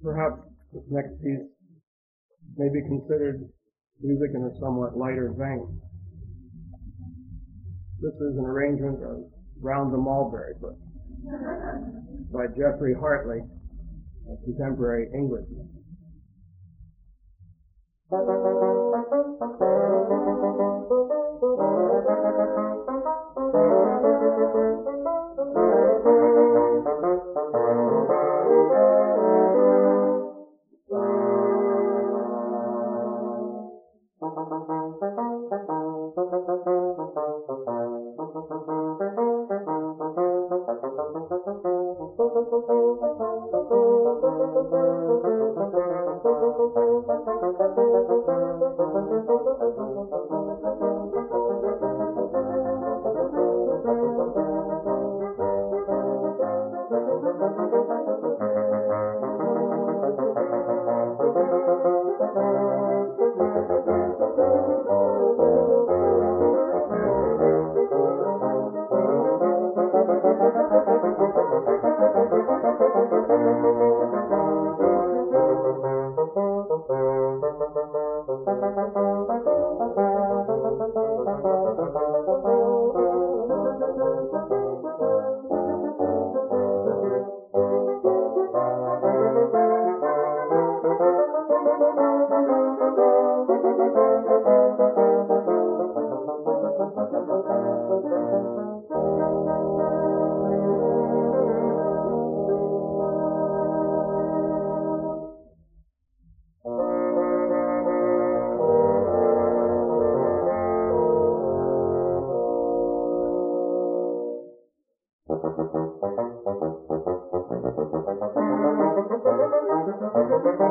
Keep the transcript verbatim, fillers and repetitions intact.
Perhaps this next piece may be considered music in a somewhat lighter vein. This is an arrangement of Round the Mulberry Bush by Geoffrey Hartley, a contemporary Englishman. Thank you.